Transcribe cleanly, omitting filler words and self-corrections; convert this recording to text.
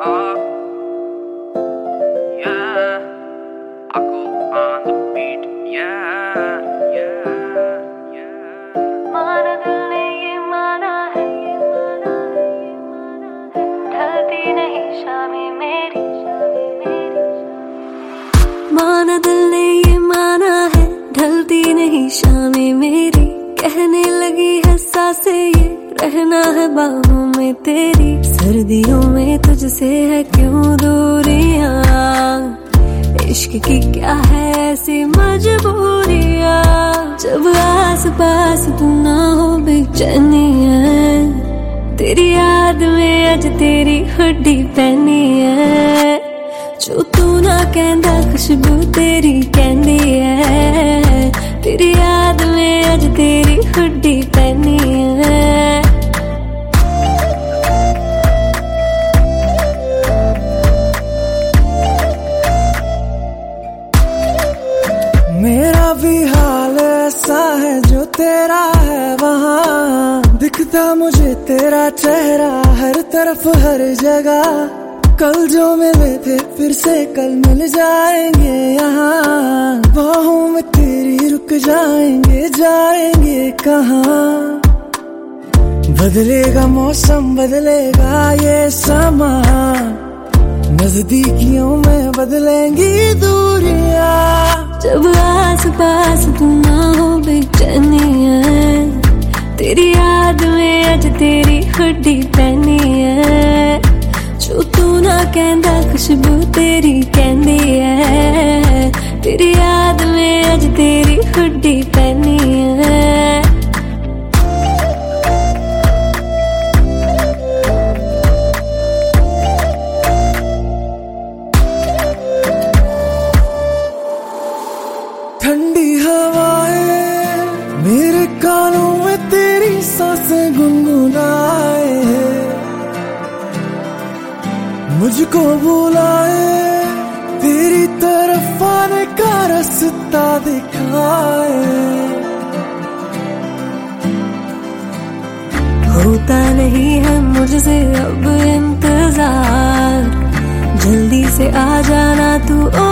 Oh, yeah. Aku on the beat. Yeah, yeah, yeah. माना दिल ने ये माना है, ढलती नहीं शामें मेरी। माना दिल ने ये माना है, ढलती नहीं शामें मेरी। कहने लगी है सांसें ये, रहना है बाहों में तेरी। सर्दियों में तुझसे है क्यों दूरियां, इश्क की क्या है ऐसी मजबूरियां। जब आस पास तू ना हो बेचैनी है, तेरी याद में अज तेरी हुड्डी पहनी है। जो तू ना कहंदा खुशबू तेरी कहंदी है, तेरी याद में अज तेरी हुड्डी पहनी है। मेरा भी हाल ऐसा है जो तेरा है वहाँ, दिखता मुझे तेरा चेहरा हर तरफ हर जगह। कल जो मिले थे फिर से कल मिल जाएंगे यहाँ, बाहों में तेरी रुक जाएंगे, जाएंगे कहाँ। बदलेगा मौसम बदलेगा ये समा, नजदीकियों में बदलेंगी दूरियां। जब आस पास तू ना हो बेचैनी है, तेरी याद में अज तेरी हुड्डी पहनी है। जो तू ना कहंदा खुशबू तेरी कहंदी है, तेरी याद में अज तेरी हुड्डी पहनी है। ठंडी हवाएं मेरे कानों में तेरी सांसें गुनगुनाए, मुझको बुलाए तेरी तरफ आने का रास्ता दिखाए। होता नहीं है मुझसे अब इंतजार, जल्दी से आ जाना तू